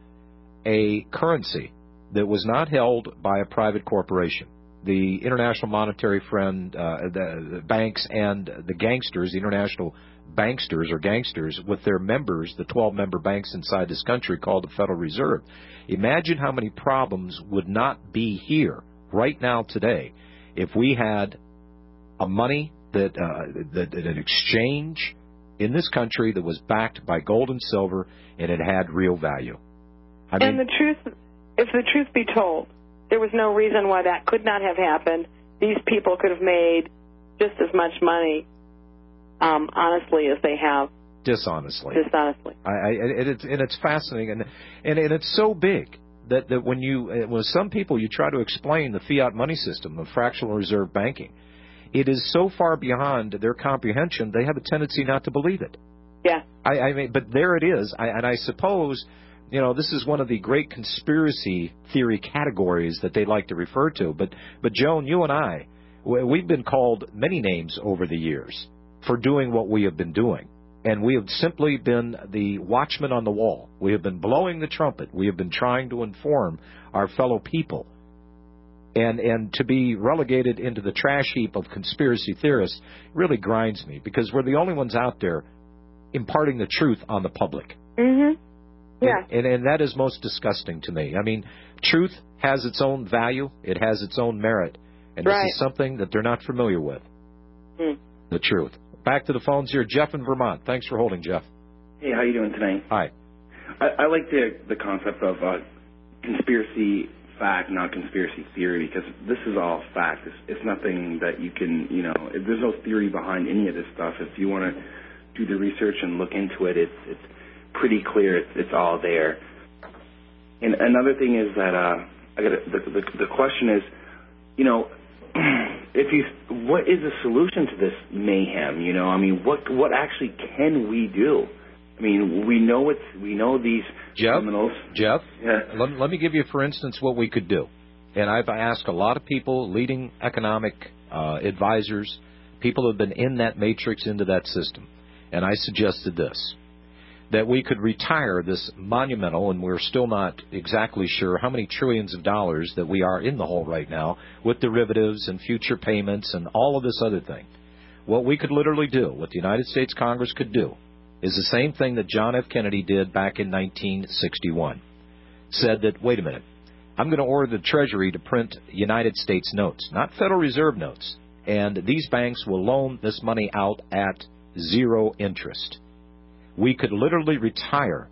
a currency that was not held by a private corporation? The International Monetary Fund, uh, the, the banks, and the gangsters, the international banksters or gangsters with their members, the twelve-member banks inside this country called the Federal Reserve. Imagine how many problems would not be here right now today if we had a money that, uh, that, that an exchange in this country that was backed by gold and silver and it had real value. I mean, and the truth, if the truth be told, there was no reason why that could not have happened. These people could have made just as much money, um, honestly, as they have. Dishonestly. Dishonestly. I, I, and, it's, and it's fascinating, and, and and it's so big that, that when you, with some people, you try to explain the fiat money system of fractional reserve banking, it is so far beyond their comprehension, they have a tendency not to believe it. Yeah. I, I mean, but there it is, I, and I suppose, you know, this is one of the great conspiracy theory categories that they like to refer to. But, but Joan, you and I, we've been called many names over the years. for doing what we have been doing. And we have simply been the watchman on the wall. We have been blowing the trumpet. We have been trying to inform our fellow people. And and to be relegated into the trash heap of conspiracy theorists really grinds me, because we're the only ones out there imparting the truth on the public. Mm-hmm. Yeah. And, and, and that is most disgusting to me. I mean, truth has its own value. It has its own merit. And right. This is something that they're not familiar with, mm. the truth. Back to the phones here. Jeff in Vermont. Thanks for holding, Jeff. Hey, how you doing tonight? Hi. I, I like the the concept of uh, conspiracy fact, not conspiracy theory, because this is all fact. It's, it's nothing that you can, you know, there's no theory behind any of this stuff. If you want to do the research and look into it, it's, it's pretty clear. It's, it's all there. And another thing is that uh, I got the, the the question is, you know, if you, what is the solution to this mayhem? You know, I mean, what what actually can we do? I mean, we know it's we know these Jeff, criminals. Jeff, yeah. let, let me give you, for instance, what we could do. And I've asked a lot of people, leading economic uh, advisors, people who have been in that matrix, into that system. And I suggested this, that we could retire this monumental, and we're still not exactly sure how many trillions of dollars that we are in the hole right now with derivatives and future payments and all of this other thing. What we could literally do, what the United States Congress could do, is the same thing that John F. Kennedy did back in nineteen sixty-one. Said that, wait a minute, I'm going to order the Treasury to print United States notes, not Federal Reserve notes. And these banks will loan this money out at zero interest. We could literally retire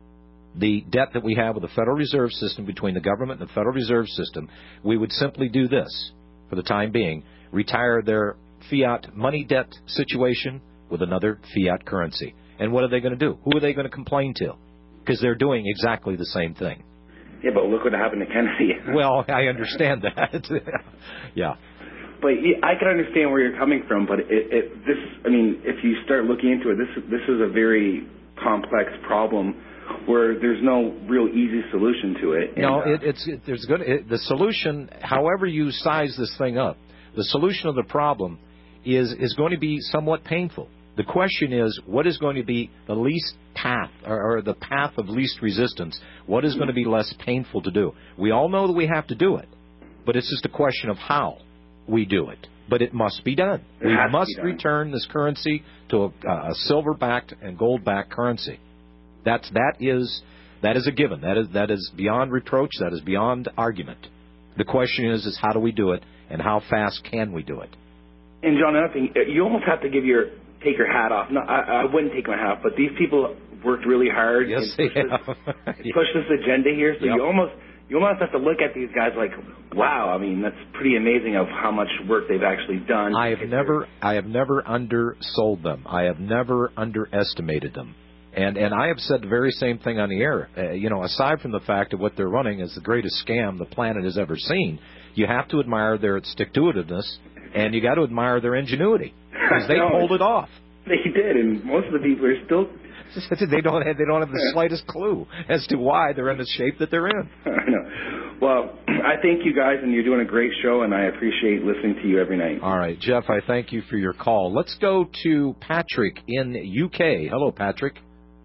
the debt that we have with the Federal Reserve System, between the government and the Federal Reserve System. We would simply do this, for the time being, retire their fiat money debt situation with another fiat currency. And what are they going to do? Who are they going to complain to? Because they're doing exactly the same thing. Yeah, but look what happened to Kennedy. Well, I understand that. Yeah. But yeah, I can understand where you're coming from. But it, it, this, I mean, if you start looking into it, this this is a very complex problem where there's no real easy solution to it. No, and, uh, it, it's it, there's good. It, the solution, however you size this thing up, the solution of the problem is is going to be somewhat painful. The question is, what is going to be the least path, or, or the path of least resistance? What is going to be less painful to do? We all know that we have to do it, but it's just a question of how we do it. But it must be done. It we has to must be done. return this currency to a, a silver-backed and gold-backed currency. That's that is that is a given. That is that is beyond reproach. That is beyond argument. The question is, is how do we do it, and how fast can we do it? And John, another thing, you almost have to give your take your hat off. No, I, I wouldn't take my hat off, but these people worked really hard. Yes, and they pushed have. This, pushed this agenda here. So Yep. you almost you almost have to look at these guys like, wow. I mean, that's pretty amazing of how much work they've actually done. I have never, I have never undersold them. I have never underestimated them. And and I have said the very same thing on the air. Uh, you know, aside from the fact of what they're running is the greatest scam the planet has ever seen, you have to admire their stick-to-itiveness, and you got to admire their ingenuity, because they No, pulled it off. They did, and most of the people are still. they don't have, they don't have the slightest clue as to why they're in the shape that they're in. I know. Well, I thank you guys, and you're doing a great show, and I appreciate listening to you every night. All right, Jeff, I thank you for your call. Let's go to Patrick in U K. Hello, Patrick.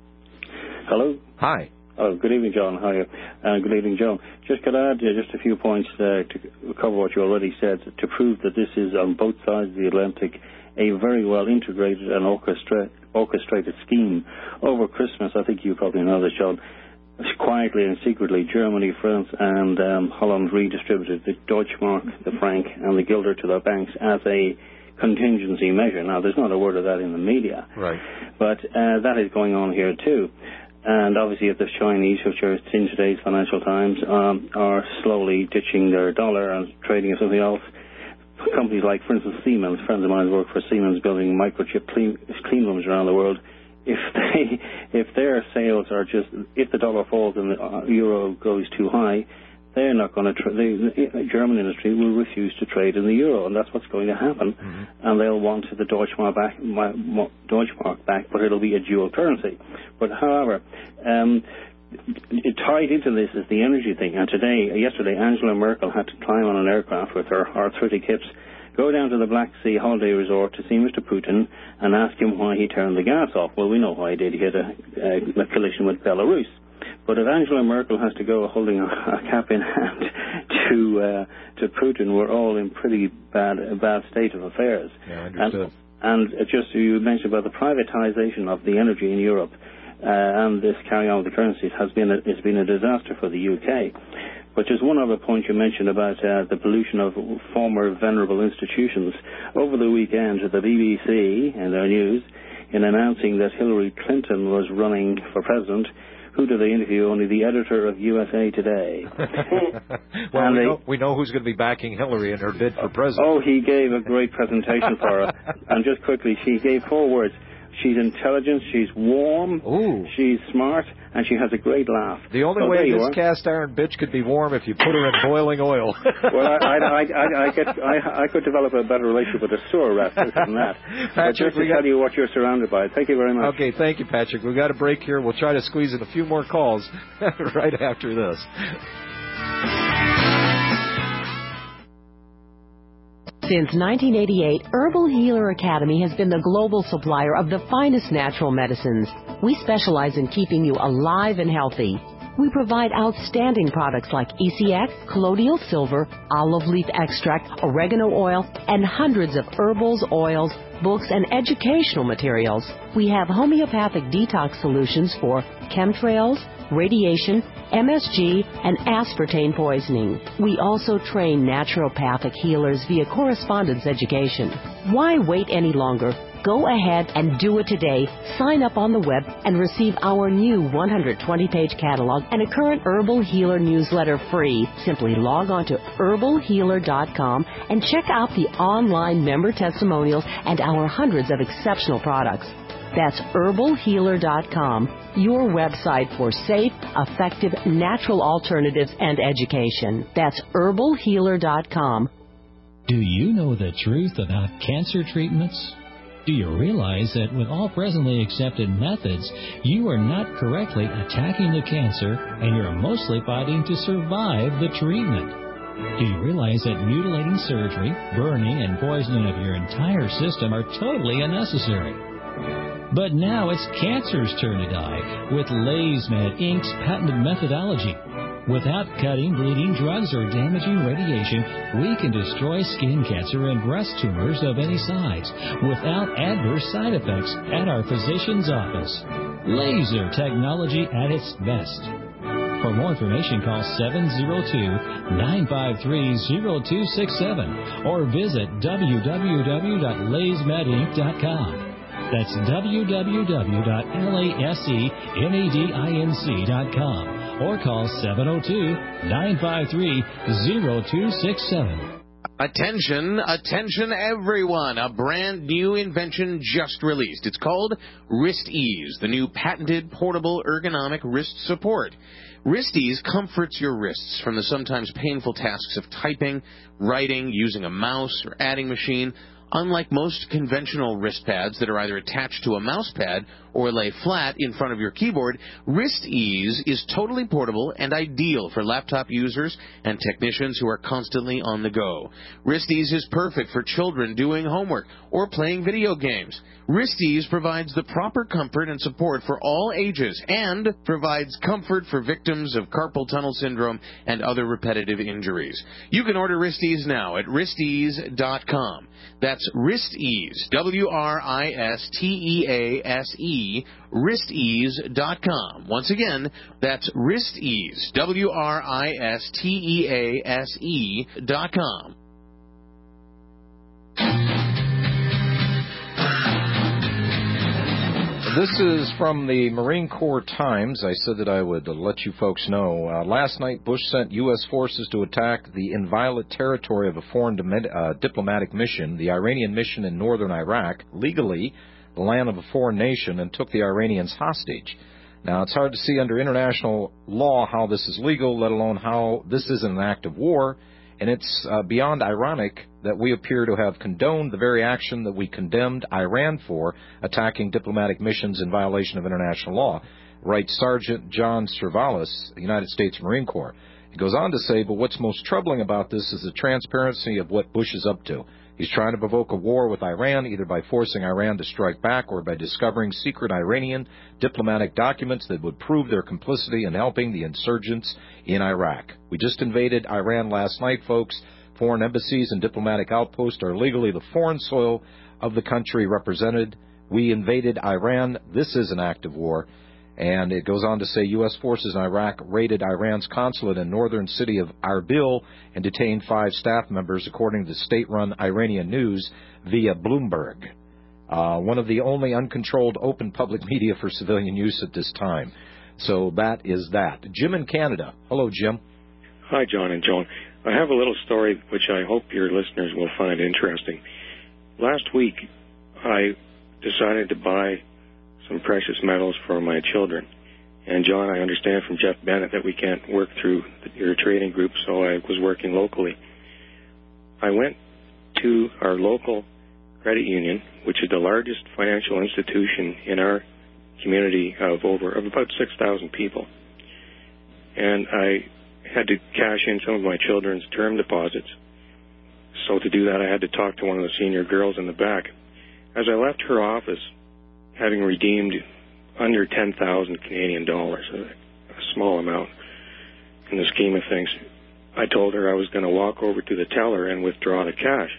Hello. Hi. Oh, good evening, John. How are you? Uh, good evening, Joan. Just could I add uh, just a few points uh, to cover what you already said, to prove that this is, on both sides of the Atlantic, a very well integrated and orchestra- orchestrated scheme. Over Christmas, I think you probably know this, John, quietly and secretly, Germany, France, and um, Holland redistributed the Deutschmark, the franc, and the guilder to their banks as a contingency measure. Now, there's not a word of that in the media. Right. But uh, that is going on here, too. And obviously, if the Chinese, which are in today's Financial Times, um, are slowly ditching their dollar and trading in something else, companies like, for instance, Siemens, friends of mine who work for Siemens, building microchip clean, clean rooms around the world. If they, if their sales are just, if the dollar falls and the euro goes too high, they're not going to. Tra- the German industry will refuse to trade in the euro, and that's what's going to happen. Mm-hmm. And they'll want the Deutschmark back, Deutschmark back, but it'll be a dual currency. But however, um, it tied into this is the energy thing. And today, yesterday, Angela Merkel had to climb on an aircraft with her arthritic hips, go down to the Black Sea holiday resort to see Mister Putin and ask him why he turned the gas off. Well, we know why he did. He had a, a, a collision with Belarus. But if Angela Merkel has to go holding a, a cap in hand to uh, to Putin, we're all in pretty bad a bad state of affairs. Yeah, understood. And, and just you mentioned about the privatization of the energy in Europe, uh, and this carrying on with the currencies has been a, has been a disaster for the U K. But just one other point you mentioned about uh, the pollution of former venerable institutions. Over the weekend, the B B C in their news, in announcing that Hillary Clinton was running for president, who did they interview? Only the editor of U S A Today. well, and we, they, know, we know who's going to be backing Hillary in her bid for president. Oh, he gave a great presentation for her. And just quickly, she gave four words. She's intelligent, she's warm, Ooh. she's smart, and she has a great laugh. The only so way this cast iron bitch could be warm if you put her in boiling oil. well, I, I, I, I, I, get, I, I could develop a better relationship with a sewer rat than that. Patrick, but just to we got... tell you what you're surrounded by. Thank you very much. Okay, thank you, Patrick. We've got a break here. We'll try to squeeze in a few more calls right after this. Since nineteen eighty-eight, Herbal Healer Academy has been the global supplier of the finest natural medicines. We specialize in keeping you alive and healthy. We provide outstanding products like E C X, colloidal silver, olive leaf extract, oregano oil, and hundreds of herbals, oils, books, and educational materials. We have homeopathic detox solutions for chemtrails, radiation, M S G, and aspartame poisoning. We also train naturopathic healers via correspondence education. Why wait any longer? Go ahead and do it today. Sign up on the web and receive our new one hundred twenty page catalog and a current Herbal Healer newsletter free. Simply log on to herbal healer dot com and check out the online member testimonials and our hundreds of exceptional products. That's herbal healer dot com, your website for safe, effective, natural alternatives and education. That's herbal healer dot com. Do you know the truth about cancer treatments? Do you realize that with all presently accepted methods, you are not correctly attacking the cancer and you're mostly fighting to survive the treatment? Do you realize that mutilating surgery, burning, and poisoning of your entire system are totally unnecessary? But now it's cancer's turn to die with LazyMed Incorporated's patented methodology. Without cutting, bleeding, drugs, or damaging radiation, we can destroy skin cancer and breast tumors of any size without adverse side effects at our physician's office. Laser technology at its best. For more information, call seven oh two, nine five three, oh two six seven or visit w w w dot lazymed inc dot com. That's w w w dot lazymed dot com. Or call seven oh two, nine five three, oh two six seven. Attention, attention everyone. A brand new invention just released. It's called WristEase, the new patented portable ergonomic wrist support. WristEase comforts your wrists from the sometimes painful tasks of typing, writing, using a mouse, or adding machine. Unlike most conventional wrist pads that are either attached to a mouse pad or lay flat in front of your keyboard, WristEase is totally portable and ideal for laptop users and technicians who are constantly on the go. WristEase is perfect for children doing homework or playing video games. WristEase provides the proper comfort and support for all ages and provides comfort for victims of carpal tunnel syndrome and other repetitive injuries. You can order WristEase now at wrist ease dot com. That's WristEase, W R I S T E A S E, wrist ease dot com. Once again, that's WristEase, W R I S T E A S E dot com. This is from the Marine Corps Times. I said that I would let you folks know. Uh, last night, Bush sent U S forces to attack the inviolate territory of a foreign dim- uh, diplomatic mission, the Iranian mission in northern Iraq, legally the land of a foreign nation, and took the Iranians hostage. Now, it's hard to see under international law how this is legal, let alone how this isn't an act of war. And it's uh, beyond ironic that we appear to have condoned the very action that we condemned Iran for, attacking diplomatic missions in violation of international law. writes Sergeant John Servalis, the United States Marine Corps. He goes on to say, but what's most troubling about this is the transparency of what Bush is up to. He's trying to provoke a war with Iran, either by forcing Iran to strike back or by discovering secret Iranian diplomatic documents that would prove their complicity in helping the insurgents in Iraq. We just invaded Iran last night, folks. Foreign embassies and diplomatic outposts are legally the foreign soil of the country represented. We invaded Iran. This is an act of war. And it goes on to say U S forces in Iraq raided Iran's consulate in northern city of Erbil and detained five staff members, according to state-run Iranian news via Bloomberg, uh, one of the only uncontrolled open public media for civilian use at this time. So that is that. Jim in Canada. Hello, Jim. Hi, John and Joan. I have a little story which I hope your listeners will find interesting. Last week, I decided to buy some precious metals for my children. And, John, I understand from Jeff Bennett that we can't work through your trading group, so I was working locally. I went to our local credit union, which is the largest financial institution in our community of over of about six thousand people. And I had to cash in some of my children's term deposits. So to do that, I had to talk to one of the senior girls in the back. As I left her office, having redeemed under ten thousand Canadian dollars, a, a small amount in the scheme of things, I told her I was going to walk over to the teller and withdraw the cash.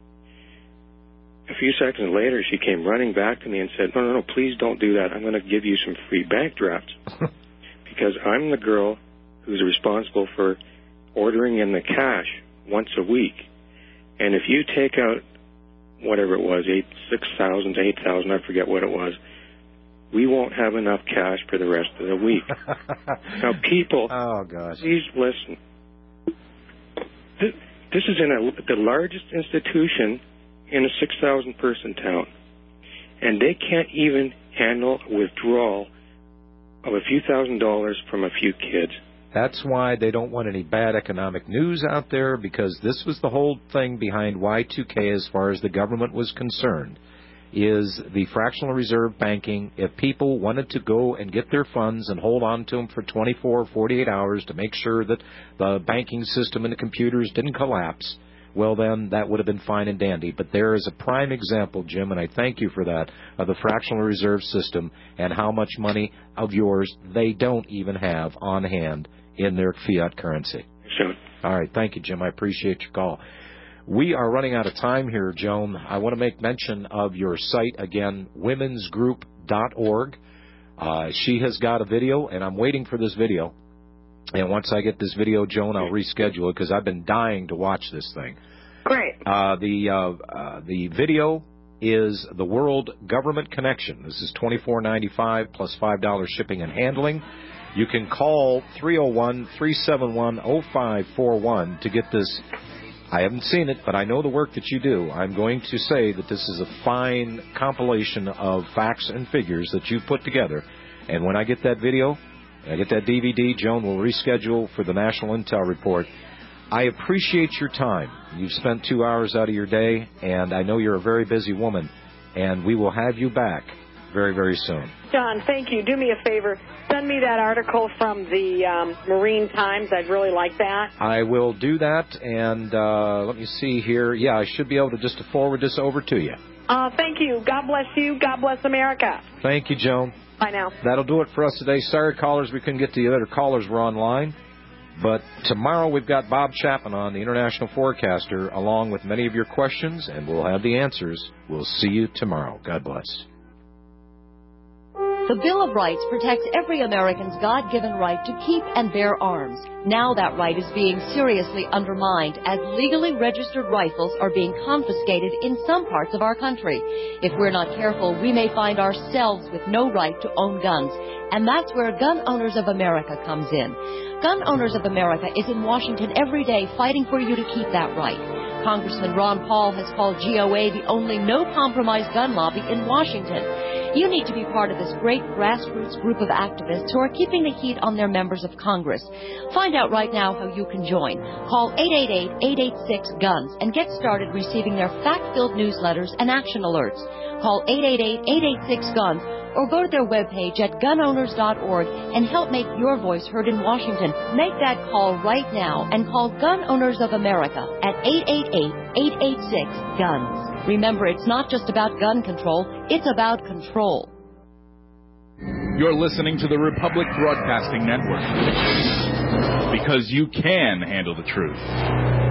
A few seconds later, she came running back to me and said, no, no, no, please don't do that. I'm going to give you some free bank drafts because I'm the girl who's responsible for ordering in the cash once a week. And if you take out whatever it was, eight, six thousand, eight thousand, I forget what it was, we won't have enough cash for the rest of the week. Now, people, oh, gosh. Please listen. This, this is in a, the largest institution in a six thousand person town, and they can't even handle a withdrawal of a few thousand dollars from a few kids. That's why they don't want any bad economic news out there, because this was the whole thing behind Y two K as far as the government was concerned, is the fractional reserve banking. If people wanted to go and get their funds and hold on to them for twenty-four or forty-eight hours to make sure that the banking system and the computers didn't collapse, well, then that would have been fine and dandy. But there is a prime example, Jim, and I thank you for that, of the fractional reserve system and how much money of yours they don't even have on hand in their fiat currency. Sure. All right. Thank you, Jim. I appreciate your call. We are running out of time here, Joan. I want to make mention of your site again, womens group dot org. Uh, she has got a video, and I'm waiting for this video. And once I get this video, Joan, I'll reschedule it because I've been dying to watch this thing. Great. Uh, the uh, uh, the video is the World Government Connection. This is twenty-four ninety-five plus five dollars shipping and handling. You can call three oh one, three seven one, oh five four one to get this. I haven't seen it, but I know the work that you do. I'm going to say that this is a fine compilation of facts and figures that you put together. And when I get that video, when I get that D V D, Joan will reschedule for the National Intel Report. I appreciate your time. You've spent two hours out of your day, and I know you're a very busy woman, and we will have you back very, very soon. John, thank you. Do me a favor. Send me that article from the um, Marine Times. I'd really like that. I will do that, and uh, let me see here. Yeah, I should be able to just forward this over to you. Uh, thank you. God bless you. God bless America. Thank you, Joan. Bye now. That'll do it for us today. Sorry, callers, we couldn't get to the other callers were online. But tomorrow we've got Bob Chapman on, the international forecaster, along with many of your questions, and we'll have the answers. We'll see you tomorrow. God bless. The Bill of Rights protects every American's God-given right to keep and bear arms. Now that right is being seriously undermined as legally registered rifles are being confiscated in some parts of our country. If we're not careful, we may find ourselves with no right to own guns. And that's where Gun Owners of America comes in. Gun Owners of America is in Washington every day fighting for you to keep that right. Congressman Ron Paul has called G O A the only no-compromise gun lobby in Washington. You need to be part of this great grassroots group of activists who are keeping the heat on their members of Congress. Find out right now how you can join. Call eight eight eight, eight eight six, GUNS and get started receiving their fact-filled newsletters and action alerts. Call eight eight eight, eight eight six, GUNS or go to their webpage at gun owners dot org and help make your voice heard in Washington. Make that call right now and call Gun Owners of America at eight eight eight, eight eight six, GUNS. Remember, it's not just about gun control, it's about control. You're listening to the Republic Broadcasting Network, because you can handle the truth.